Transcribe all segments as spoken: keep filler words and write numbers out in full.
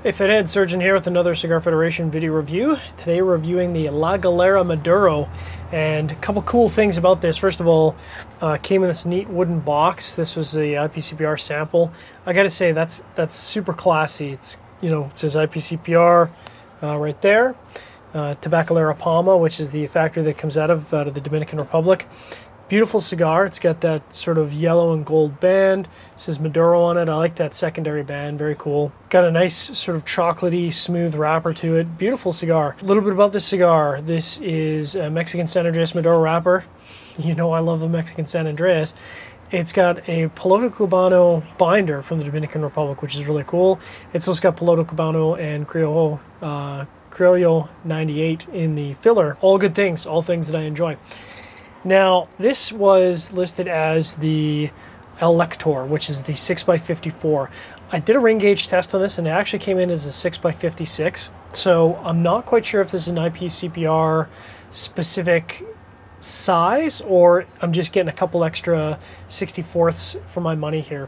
Hey Fithead, Surgeon here with another Cigar Federation video review. Today we're reviewing the La Galera Maduro, and a couple cool things about this. First of all, uh, came in this neat wooden box. This was the I P C P R sample. I gotta say that's that's super classy. It's, you know, it says I P C P R uh, right there. Uh, Tabacalera Palma, which is the factory that comes out of out of the Dominican Republic. Beautiful cigar. It's got that sort of yellow and gold band. It says Maduro on it. I like that secondary band. Very cool. Got a nice sort of chocolatey, smooth wrapper to it. Beautiful cigar. A little bit about this cigar. This is a Mexican San Andreas Maduro wrapper. You know I love the Mexican San Andreas. It's got a Piloto Cubano binder from the Dominican Republic, which is really cool. It's also got Piloto Cubano and Criollo, uh, Criollo ninety-eight in the filler. All good things. All things that I enjoy. Now, this was listed as the El Lector, which is the six by fifty-four. I did a ring gauge test on this, and it actually came in as a six by fifty-six. So I'm not quite sure if this is an I P C P R specific size, or I'm just getting a couple extra sixty-fourths for my money here.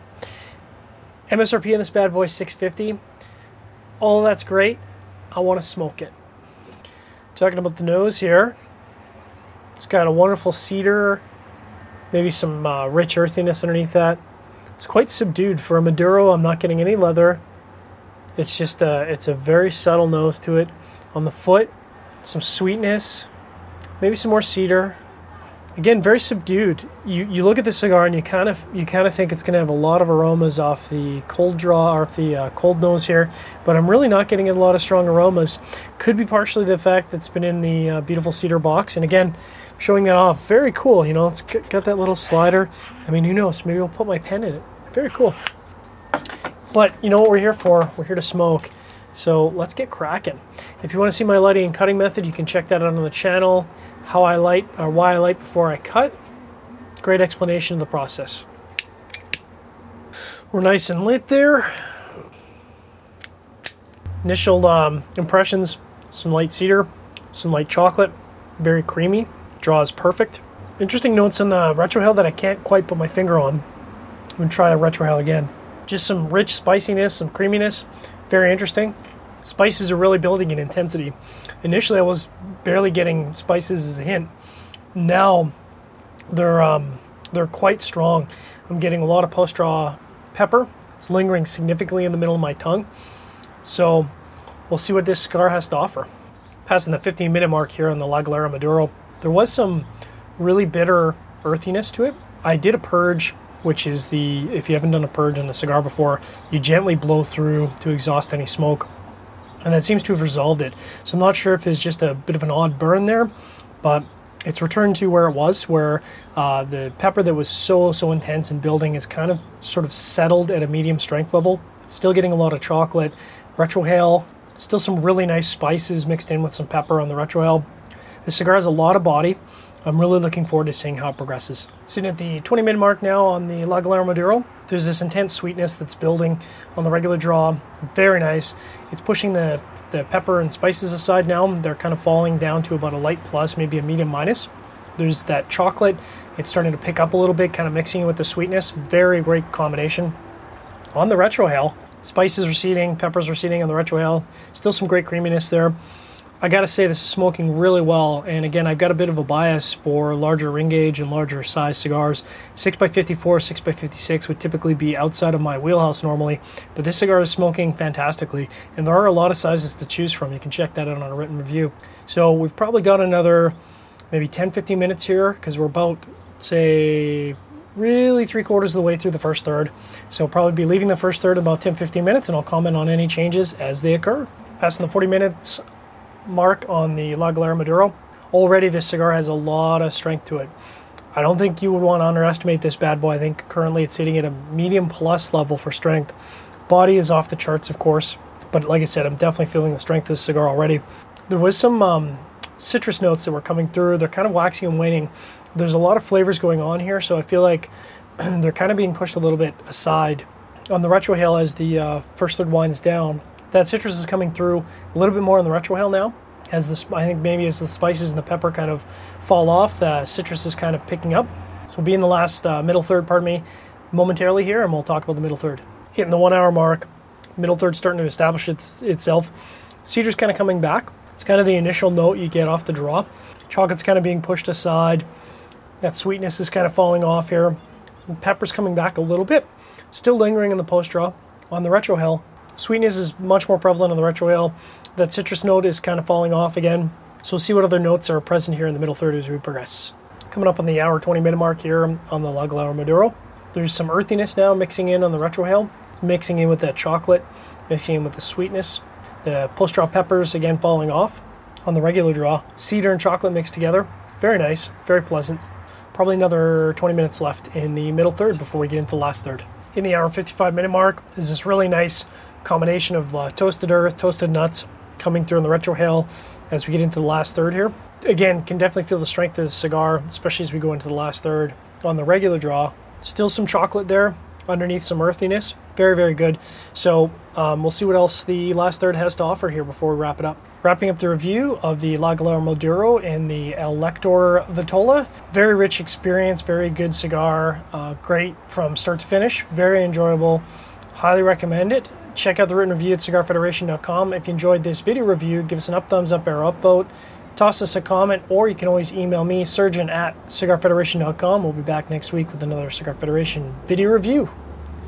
M S R P on this bad boy, six fifty. All that's great. I want to smoke it. Talking about the nose here. It's got a wonderful cedar, maybe some uh, rich earthiness underneath that. It's quite subdued for a Maduro. I'm not getting any leather. It's just a, it's a very subtle nose to it. On the foot, some sweetness, maybe some more cedar. Again, very subdued. You you look at the cigar and you kind of you kind of think it's going to have a lot of aromas off the cold draw or off the uh, cold nose here, but I'm really not getting a lot of strong aromas. Could be partially the fact that it's been in the uh, beautiful cedar box, and again, showing that off. Very cool. You know, it's got that little slider. I mean, who knows? Maybe I'll put my pen in it. Very cool. But you know what we're here for? We're here to smoke. So let's get cracking. If you want to see my lighting and cutting method, you can check that out on the channel. How I light, or why I light before I cut. Great explanation of the process. We're nice and lit there. Initial um, impressions, some light cedar, some light chocolate, very creamy. Draw is perfect. Interesting notes on the retrohale that I can't quite put my finger on. I'm going to try a retrohale again. Just some rich spiciness, some creaminess. Very interesting. Spices are really building in intensity. Initially, I was barely getting spices as a hint. Now, they're um, they're quite strong. I'm getting a lot of post-draw pepper. It's lingering significantly in the middle of my tongue. So, we'll see what this cigar has to offer. Passing the fifteen minute mark here on the La Galera Maduro. There was some really bitter earthiness to it. I did a purge, which is the, if you haven't done a purge on a cigar before, you gently blow through to exhaust any smoke. And that seems to have resolved it. So I'm not sure if it's just a bit of an odd burn there, but it's returned to where it was, where uh, the pepper that was so, so intense and building is kind of sort of settled at a medium strength level. Still getting a lot of chocolate. Retrohale, still some really nice spices mixed in with some pepper on the retrohale. The cigar has a lot of body. I'm really looking forward to seeing how it progresses. Sitting at the twenty minute mark now on the La Galera Maduro. There's this intense sweetness that's building on the regular draw. Very nice. It's pushing the, the pepper and spices aside now. They're kind of falling down to about a light plus, maybe a medium minus. There's that chocolate. It's starting to pick up a little bit, kind of mixing it with the sweetness. Very great combination. On the retrohale, spices receding, peppers receding on the retrohale. Still some great creaminess there. I gotta say, this is smoking really well, and again, I've got a bit of a bias for larger ring gauge and larger size cigars. six by fifty-four, six by fifty-six would typically be outside of my wheelhouse normally, but this cigar is smoking fantastically, and there are a lot of sizes to choose from. You can check that out on a written review. So we've probably got another maybe ten, fifteen minutes here, because we're about, say, really three quarters of the way through the first third. So I'll probably be leaving the first third in about ten, fifteen minutes, and I'll comment on any changes as they occur. Passing the forty minutes mark on the La Galera Maduro. Already this cigar has a lot of strength to it. I don't think you would want to underestimate this bad boy. I think currently it's sitting at a medium plus level for strength. Body is off the charts, of course, but like I said, I'm definitely feeling the strength of this cigar already. There was some um, citrus notes that were coming through. They're kind of waxing and waning. There's a lot of flavors going on here, so I feel like they're kind of being pushed a little bit aside. On the retrohale, as the uh, first third winds down, that citrus is coming through a little bit more on the retrohale now. As the, I think maybe as the spices and the pepper kind of fall off, the citrus is kind of picking up. So we'll be in the last uh, middle third, pardon me, momentarily here, and we'll talk about the middle third. Hitting the one hour mark. Middle third starting to establish its, itself. Cedar's kind of coming back. It's kind of the initial note you get off the draw. Chocolate's kind of being pushed aside. That sweetness is kind of falling off here. And pepper's coming back a little bit. Still lingering in the post draw. On the retrohale, sweetness is much more prevalent on the retrohale. That citrus note is kind of falling off again. So we'll see what other notes are present here in the middle third as we progress. Coming up on the hour twenty minute mark here on the Lagavulin Maduro. There's some earthiness now mixing in on the retrohale, mixing in with that chocolate, mixing in with the sweetness. The post draw peppers again falling off. On the regular draw, cedar and chocolate mixed together. Very nice, very pleasant. Probably another twenty minutes left in the middle third before we get into the last third. In the hour fifty-five minute mark is this really nice combination of uh, toasted earth, toasted nuts coming through in the retrohale as we get into the last third here. Again, can definitely feel the strength of the cigar, especially as we go into the last third. On the regular draw, still some chocolate there underneath some earthiness. Very, very good. So um, we'll see what else the last third has to offer here before we wrap it up. Wrapping up the review of the Lagavulin Maduro and the El Lector Vitola. Very rich experience, very good cigar. Uh, great from start to finish. Very enjoyable. Highly recommend it. Check out the written review at cigar federation dot com. If you enjoyed this video review, give us an up, thumbs up, or upvote. Toss us a comment, or you can always email me, surgeon at cigar federation dot com. We'll be back next week with another Cigar Federation video review.